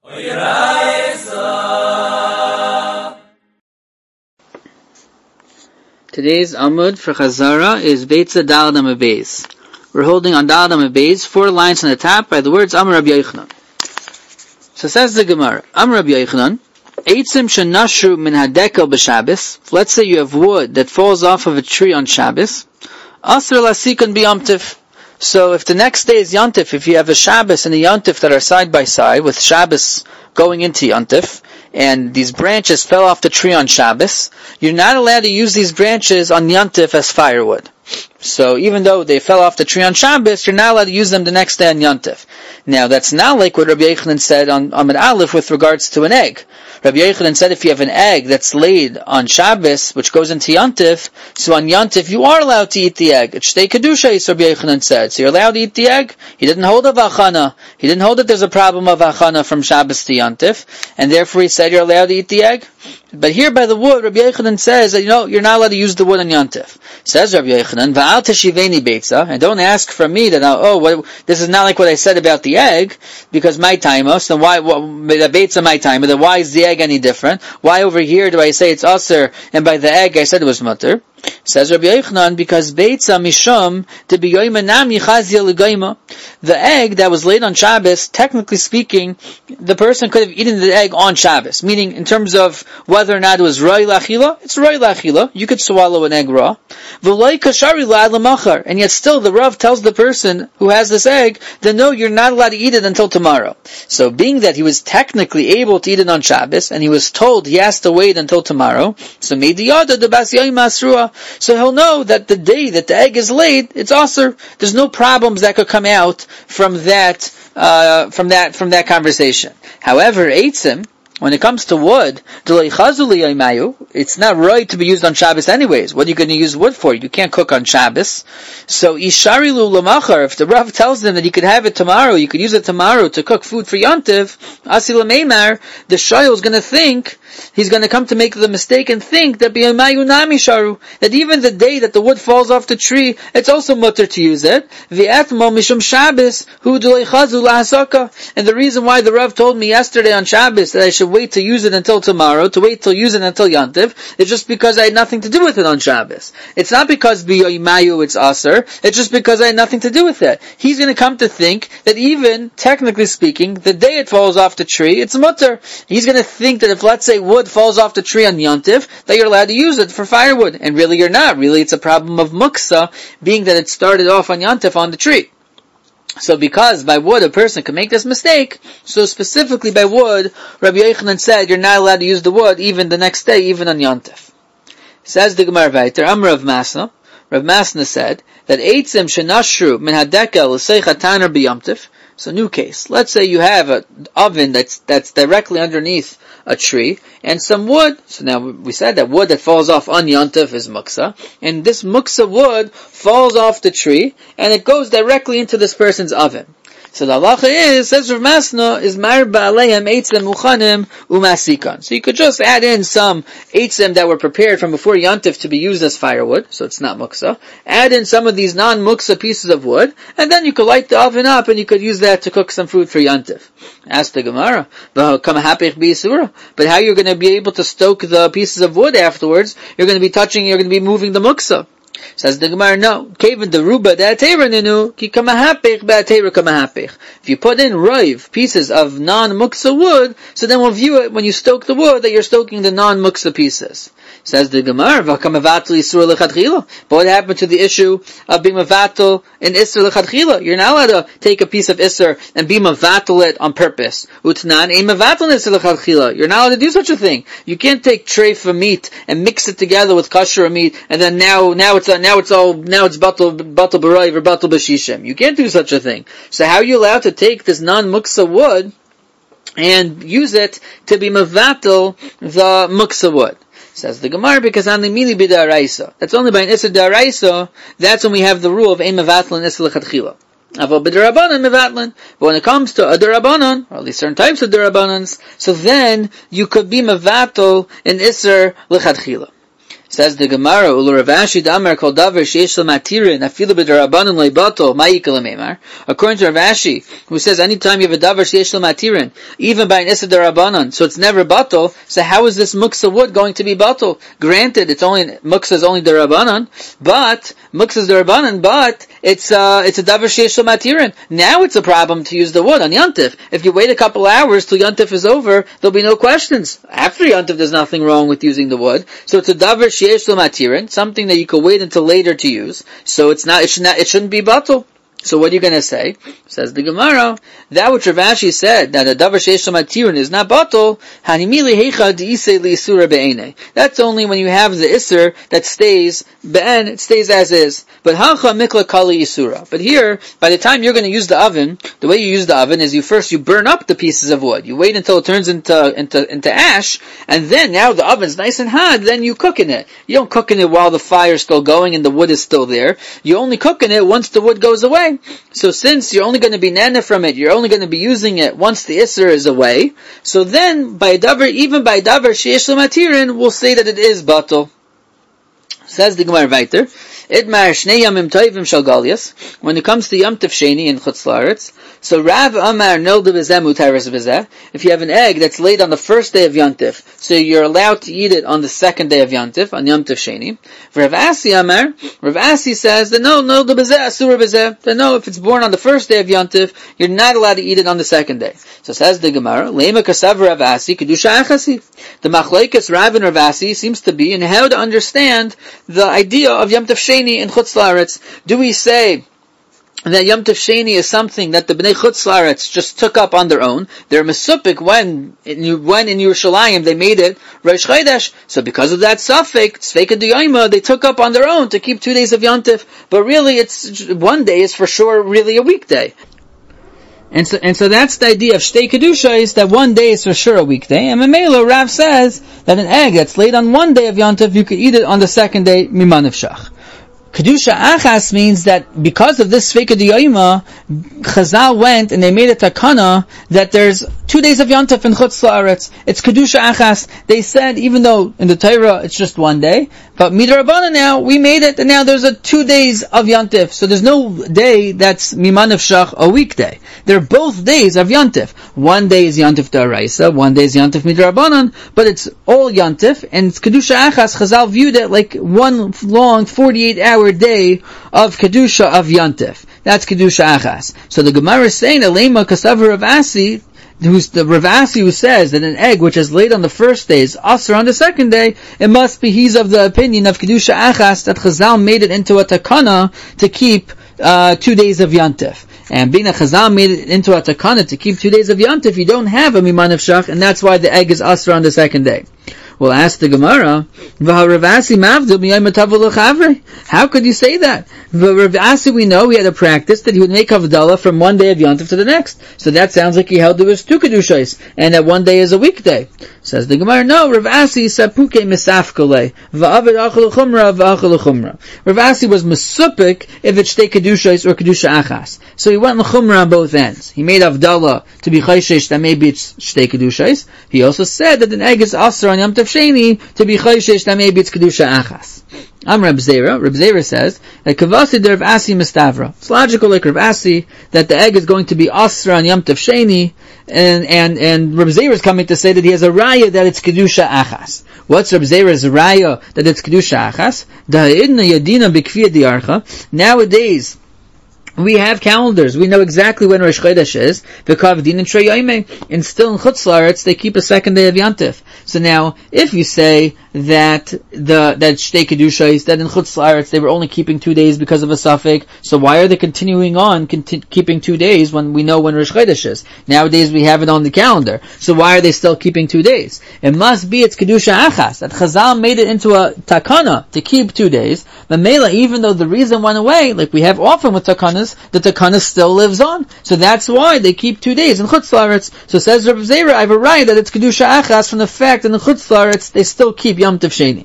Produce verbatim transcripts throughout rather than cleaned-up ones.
Today's Amud for Chazara is Beitza Daled Amud Beis. We're holding on Daled Amud Beis, four lines on the top by the words Amar Rabbi Yochanan. So says the Gemara, Amar Rabbi Yochanan, Eitzim shenashru min hadekel b'Shabbos. Let's say you have wood that falls off of a tree on Shabbos. Asr lasikon b'yomtiv. So if the next day is Yontif, if you have a Shabbos and a Yontif that are side by side, with Shabbos going into Yontif, and these branches fell off the tree on Shabbos, you're not allowed to use these branches on Yontif as firewood. So even though they fell off the tree on Shabbos, you're not allowed to use them the next day on Yontif. Now that's not like what Rabbi Yochanan said on Amud Aleph with regards to an egg. Rabbi Yochanan said if you have an egg that's laid on Shabbos, which goes into Yontif, so on Yontif you are allowed to eat the egg. It's Shtei Kedusha, Rabbi Yochanan said. So you're allowed to eat the egg. He didn't hold of Achana. He didn't hold that there's a problem of Achana from Shabbos to Yontif, and therefore he said you're allowed to eat the egg. But here by the wood, Rabbi Yochanan says that, you know, you're not allowed to use the wood on Yontif. Says Rabbi Yochanan, Va'al teshiveni beitza, and don't ask from me that, oh, what, this is not like what I said about the egg, because my timos, then why, what, the beitza my time, then why is the egg any different? Why over here do I say it's aser, and by the egg I said it was mutter? Says Rabbi Yochanan, because beitza mishum to be yoimanam yichazia l'goyma. The egg that was laid on Shabbos, technically speaking, the person could have eaten the egg on Shabbos, meaning in terms of whether or not it was roi lachila, it's roi lachila, you could swallow an egg raw. V'loi kashari la'ad l'machar, and yet still the Rav tells the person who has this egg that no, you're not allowed to eat it until tomorrow. So being that he was technically able to eat it on Shabbos, and he was told he has to wait until tomorrow, so made the yada the bas yoyim asrua, so he'll know that the day that the egg is laid, it's aser. There's no problems that could come out from that, uh, from that, from that conversation. However, eitzim, when it comes to wood, it's not right to be used on Shabbos anyways. What are you going to use wood for? You can't cook on Shabbos. So, isharilu lamachar, if the Rav tells them that you could have it tomorrow, you could use it tomorrow to cook food for Yontiv, asila meimar, the shayl is going to think, he's going to come to make the mistake and think that b'yamayu nami sharu, that even the day that the wood falls off the tree, it's also mutter to use it. V'atmo mishum Shabbos, hu d'leichazu lahasaka. And the reason why the Rav told me yesterday on Shabbos that I should wait to use it until tomorrow, to wait till use it until Yantiv, it's just because I had nothing to do with it on Shabbos. It's not because b'yoimayu it's aser, it's just because I had nothing to do with it. He's going to come to think that even, technically speaking, the day it falls off the tree, it's mutter. He's going to think that if, let's say, wood falls off the tree on Yantiv, that you're allowed to use it for firewood. And really you're not. Really it's a problem of muksa, being that it started off on Yantiv on the tree. So because by wood a person can make this mistake, so specifically by wood, Rabbi Yochanan said you're not allowed to use the wood even the next day, even on Yontif. Says the Gemara Vayter, Amar Rav Masna, Rav Masna said that eitzim shenashru min hadekel l'seicha taner b'yomtiv. So new case. Let's say you have an oven that's that's directly underneath a tree, and some wood. So now we said that wood that falls off on Yontif is muksa, and this muksa wood falls off the tree, and it goes directly into this person's oven. So the halacha is, says Rav Masna, is mar ba'aleim eitzim muchanim umasikan. So you could just add in some eitzim that were prepared from before Yontif to be used as firewood, so it's not muksa. Add in some of these non-muksa pieces of wood, and then you could light the oven up, and you could use that to cook some food for Yontif. Ask the Gemara, but how you're going to be able to stoke the pieces of wood afterwards? You're going to be touching, you're going to be moving the muksa. Says the Gemara, no. Kaven the ruba da'atera ninu ki kamahapech ba'atera kamahapech. If you put in roiv, pieces of non-muksa wood, so then we'll view it when you stoke the wood that you're stoking the non-muksa pieces. Says the Gemara, v'kamavatul isur l'chadchila. But what happened to the issue of being mavatul in isur l'chadchila? You're not allowed to take a piece of isur and be mavatul it on purpose. Utnan ein mavatul in isur l'chadchila. You're not allowed to do such a thing. You can't take treifa meat and mix it together with kosher meat, and then now, now it's, uh, now it's all, now it's batul, batul b'raiv or batul b'shishim. You can't do such a thing. So how are you allowed to take this non-muksa wood and use it to be mavatul the muksa wood? Says the Gemara, because on the mili b'daraisa. That's only by an issa daraisa, that's when we have the rule of ein mevatlan and issa l'chadchila. Aval b'darabanan mevatlan. But when it comes to a darabanan, or at least certain types of darabanans, so then you could be mevatel in isser l'chadchila. Says the Gemara, Ulu Rav Ashi Damar Kol Davar Sheish L'Matirin Afilu B'Darabanan Le'Bato Ma'ikal L'Meimar. According to Rav Ashi, who says anytime you have a Davar Sheish L'Matirin, even by an Issa Darabanan, so it's never Bato, so how is this Muksa wood going to be Bato? Granted, it's only, Muksa is only Darabanan, but, Muksa is Darabanan, but, it's, uh, it's a Davar Sheish L'Matirin. Now it's a problem to use the wood on Yantif. If you wait a couple hours till Yantif is over, there'll be no questions. After Yantif, there's nothing wrong with using the wood. So it's a Davar Sheish L'Matirin, something that you could wait until later to use. So it's not, it should not, it shouldn't be batul. So what are you going to say? Says the Gemara, that which Rav Ashi said, that a davar sheish l'matirin is not batul, hanimili heicha d'isei li'isura be'enei. That's only when you have the isur that stays, be'en, it stays as is. But hacha mikla kali isura. But here, by the time you're going to use the oven, the way you use the oven is you first, you burn up the pieces of wood. You wait until it turns into, into, into ash, and then now the oven's nice and hot, then you cook in it. You don't cook in it while the fire's still going and the wood is still there. You only cook in it once the wood goes away. So since you're only going to be nana from it, you're only going to be using it once the isser is away, so then by davar, even by davar sheish l'matirin, we'll say that it is batul. Says the Gemara weiter, Idmar shnei yamim toivim shal galias, when it comes to Yom Tov Sheni in Chutz La'aretz, so Rav Amar nolda b'zeh mutaris b'zeh, if you have an egg that's laid on the first day of Yom Tov, so you're allowed to eat it on the second day of Yom Tov, on Yom Tov Sheni. Rav Asi Amar, Rav Asi says that no, nolda b'zeh, asura b'zeh, that no, if it's born on the first day of Yom Tov, you're not allowed to eat it on the second day. So says the Gemara, Lema kasav Rav Asi, kedusha achasi. The machlekes Rav and Rav Asi seems to be in how to understand the idea of Yom Tov Sheni in Chutz La'aretz. Do we say that Yom Tov Sheni is something that the Bnei Chutz La'aretz just took up on their own? They're mesupik when in, when in Yerushalayim they made it Rosh Chodesh. So because of that suffix, Tzveika D'Yoyma, they took up on their own to keep two days of Yom Tov. But really, it's one day is for sure really a weekday. And so, and so that's the idea of Shtei Kedusha, is that one day is for sure a weekday. And Memelo, Rav says that an egg that's laid on one day of Yom Tov, you could eat it on the second day, Miman Nefshach. Kedusha Achas means that because of this Sveika D'Yoyma, Chazal went and they made a takana that there's two days of Yom Tov in Chutz La'aretz. It's Kedusha Achas. They said, even though in the Torah it's just one day, but Midrabana now, we made it, and now there's a two days of Yom Tov. So there's no day that's Miman Nefshach, a weekday. They're both days of Yom Tov. One day is Yom Tov D'Oraisa, one day is Yom Tov Midrabanan, but it's all Yom Tov, and it's Kedusha Achas. Chazal viewed it like one long forty-eight hour day of Kedusha of Yom Tov. That's Kedusha Achas. So the Gemara is saying, Elema Kasav Rav Asi, who's the Rav Asi who says that an egg which is laid on the first day is asur on the second day, it must be he's of the opinion of Kedusha Achas, that Chazal made it into a takana to keep uh, two days of Yom Tov. And being a Chazal made it into a takana to keep two days of Yom Tov, you don't have a Miman Nefshach, and that's why the egg is asur on the second day. We'll ask the Gemara, how could you say that? Rav Asi, we know he had a practice that he would make Havdalah from one day of Yom Tov to the next. So that sounds like he held there was two Kedushas, and that one day is a weekday. Says the Gemara, no, Rav Asi sapuke misafkole, va'avid achal chumra, va'achal chumra. Rav Asi was mesupik if it's shtei Kedushas or Kedusha Achas. So he went l'chumra on both ends. He made Havdalah to be chayshesh, that maybe it's shtei Kedushas. He also said that an egg is asur on Yom Tov Sheni to be chayshesh, that maybe it's Kedusha Achas. I'm Reb Zera. Reb Zera says that Kavasi de Rav Asi mistavra. It's logical, like Rav Asi, that the egg is going to be asra on Yom Tov Sheni, and and and Reb Zera is coming to say that he has a raya that it's Kedusha Achas. What's Reb Zera's raya that it's Kedusha Achas? Da'idna yadina b'kfiyah diarcha. Nowadays, we have calendars. We know exactly when Rosh Chodesh is. And still in Chutz La'aretz, they keep a second day of Yom Tov. So now, if you say that the that Shtei Kedusha is that in Chutz La'aretz they were only keeping two days because of a suffix, so why are they continuing on conti- keeping two days when we know when Rosh Chodesh is? Nowadays we have it on the calendar. So why are they still keeping two days? It must be it's Kedusha Achas, that Chazal made it into a takana to keep two days. But Mela, even though the reason went away, like we have often with takanas, the takana still lives on. So that's why they keep two days in Chutz La'aretz. So says Rav Zera, I have a right that it's Kedusha Achas from the fact that in Chutz La'aretz they still keep Yom Tov Sheni.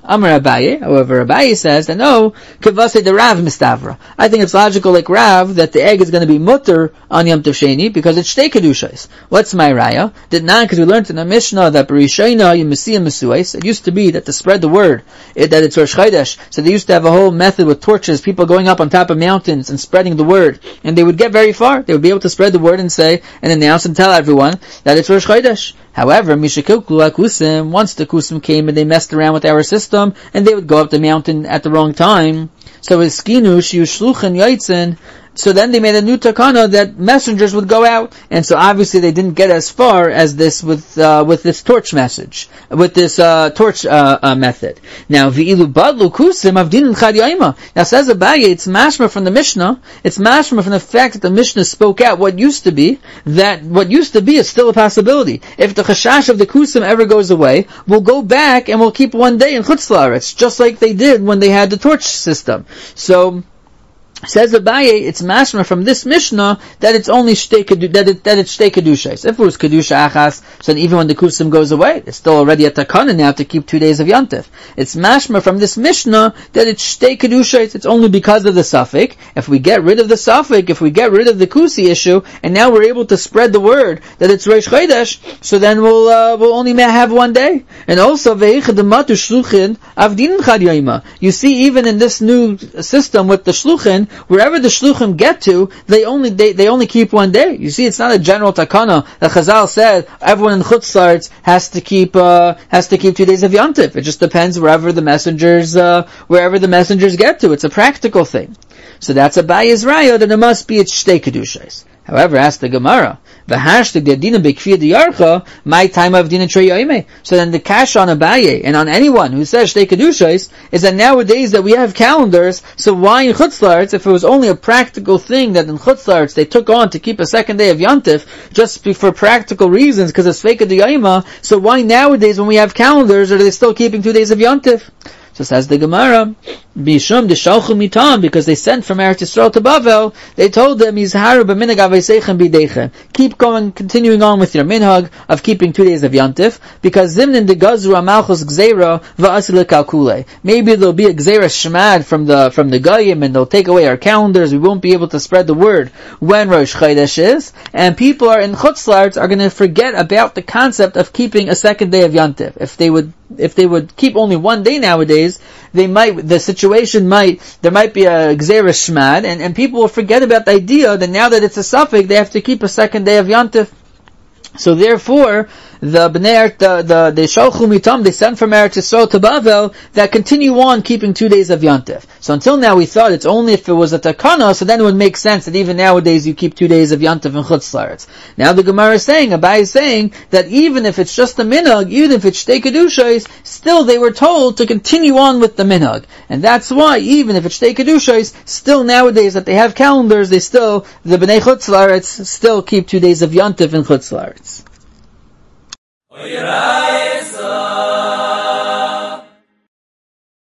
Amar Abaye, however, Abaye says that no, kavase the Rav mistavra. I think it's logical like Rav that the egg is going to be mutter on Yom Tov Sheni because it's shtei kedushas. What's my raya? Did not, because we learned in the Mishnah that B'Rishayna Yemesiyah Mesuais. It used to be that to spread the word, it, that it's Rosh Chodesh. So they used to have a whole method with torches, people going up on top of mountains and spreading the word, and they would get very far. They would be able to spread the word and say and announce and tell everyone that it's Rosh Chodesh. However, Mishakuklu Kusim, once the Kusim came and they messed around with our system, and they would go up the mountain at the wrong time. So it's Skinu, Shiushluchen Yaitzen, so then they made a new takana that messengers would go out, and so obviously they didn't get as far as this with uh, with this torch message, with this uh, torch uh, uh, method. Now v'ilu badlu kusim avdin chad yaima. Now says Abaye, it's mashma from the Mishnah. It's mashma from the fact that the Mishnah spoke out what used to be, that what used to be is still a possibility. If the chashash of the kusim ever goes away, we'll go back and we'll keep one day in Chutz La'aretz, just like they did when they had the torch system. So says Abaye, it's mashma from this Mishnah that it's only shtei kedu, that it, that it's shtei kedushas. If it was kedusha achas, so then even when the kusim goes away, it's still already a takana now to keep two days of yontif. It's mashma from this Mishnah that it's shtei kedushas. It's only because of the suffix. If we get rid of the suffix, if we get rid of the kusi issue, and now we're able to spread the word that it's Rosh Chodesh, so then we'll uh, we'll only have one day. And also ve'ichadamatu shluchin avdin chad yaima. You see, even in this new system with the shluchin, wherever the shluchim get to, they only they, they only keep one day. You see, it's not a general takana that Chazal said everyone in Chutz La'aretz has to keep uh, has to keep two days of yontif. It just depends wherever the messengers uh, wherever the messengers get to. It's a practical thing. So that's Abaye's raya that it must be it's shtei kedushas. However, ask the Gemara, the hashtag the adina bekfiyah diyarcha, my time of dina treyayme. So then the kash on Abaye and on anyone who says shtei kedushas is that nowadays that we have calendars, so why in Chutz La'aretz, if it was only a practical thing that in Chutz La'aretz they took on to keep a second day of yontif just for practical reasons because it's fake diyayma, so why nowadays when we have calendars are they still keeping two days of yontif? So says the Gemara, Bishum deshalchu mitam, because they sent from Eretz Yisrael to Bavel, they told them, Yizharu b'minhag aveseichem bidechem. Keep going, continuing on with your minhag of keeping two days of Yantif, because Zimnin de Gazru amalchus gzeira va'asile kalkule. Maybe there'll be a gzeira shmad from the from the Goyim, and they'll take away our calendars. We won't be able to spread the word when Rosh Chodesh is, and people are in Chutz La'aretz are going to forget about the concept of keeping a second day of Yantif. If they would If they would keep only one day nowadays, they might, the situation might, there might be a gzeira shmad, and, and people will forget about the idea that now that it's a suffix, they have to keep a second day of Yantif. So therefore, the Bnei the the the Shalchu Mitam, they sent from Eretz Yisrael to Bavel that continue on keeping two days of Yantif. So until now we thought it's only if it was a takana, so then it would make sense that even nowadays you keep two days of Yantif in Chutz La'aretz. Now the Gemara is saying, Abaye is saying that even if it's just a minhag, even if it's shtei kedushas, still they were told to continue on with the minhag, and that's why even if it's shtei kedushas, still nowadays that they have calendars, they still the Bnei Chutz La'aretz still keep two days of Yantif in Chutz La'aretz. Oh, yeah.